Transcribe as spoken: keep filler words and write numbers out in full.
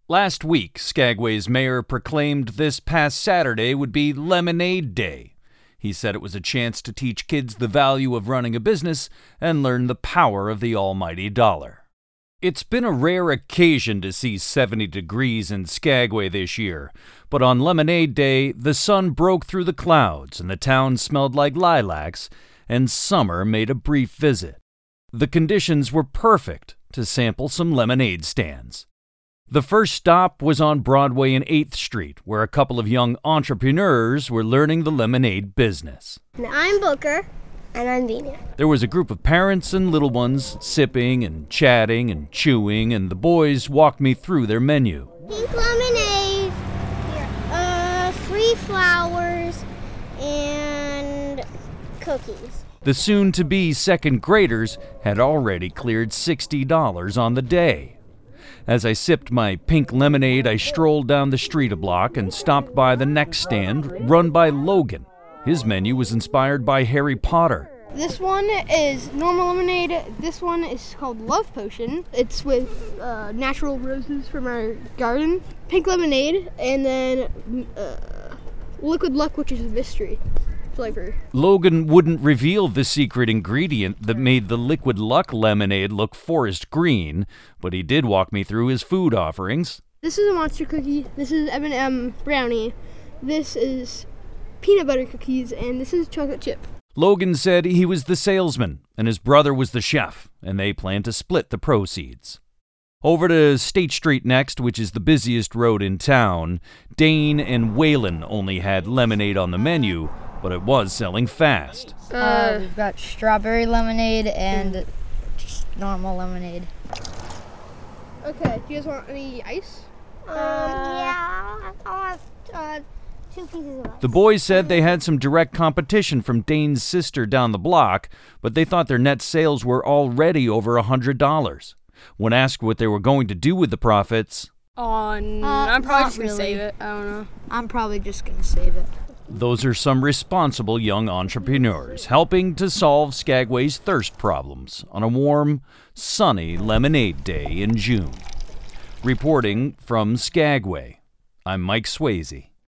Last week, Skagway's mayor proclaimed this past Saturday would be Lemonade Day. He said it was a chance to teach kids the value of running a business and learn the power of the almighty dollar. It's been a rare occasion to see seventy degrees in Skagway this year, but on Lemonade Day, the sun broke through the clouds and the town smelled like lilacs, and summer made a brief visit. The conditions were perfect to sample some lemonade stands. The first stop was on Broadway and eighth Street, where a couple of young entrepreneurs were learning the lemonade business. I'm Booker, and I'm Vina. There was a group of parents and little ones sipping and chatting and chewing, and the boys walked me through their menu. Pink lemonade, uh, free flowers, and cookies. The soon-to-be second graders had already cleared sixty dollars on the day. As I sipped my pink lemonade, I strolled down the street a block and stopped by the next stand, run by Logan. His menu was inspired by Harry Potter. This one is normal lemonade. This one is called Love Potion. It's with uh, natural roses from our garden. Pink lemonade, and then uh, Liquid Luck, which is a mystery flavor. Logan wouldn't reveal the secret ingredient that made the Liquid Luck lemonade look forest green, but he did walk me through his food offerings. This is a monster cookie. This is M and M brownie. This is peanut butter cookies, and this is chocolate chip. Logan said he was the salesman and his brother was the chef, and they planned to split the proceeds. Over to State Street next, which is the busiest road in town. Dane and Waylon only had lemonade on the menu, but it was selling fast. Uh, we've got strawberry lemonade and just normal lemonade. Okay, do you guys want any ice? Um, yeah, I'll have uh, two pieces of ice. The boys said they had some direct competition from Dane's sister down the block, but they thought their net sales were already over one hundred dollars. When asked what they were going to do with the profits, Oh, n- Uh, I'm probably not just going to really. save it. I don't know. I'm probably just gonna save it. those are some responsible young entrepreneurs helping to solve Skagway's thirst problems on a warm, sunny lemonade day in June. Reporting from Skagway, I'm Mike Swayze.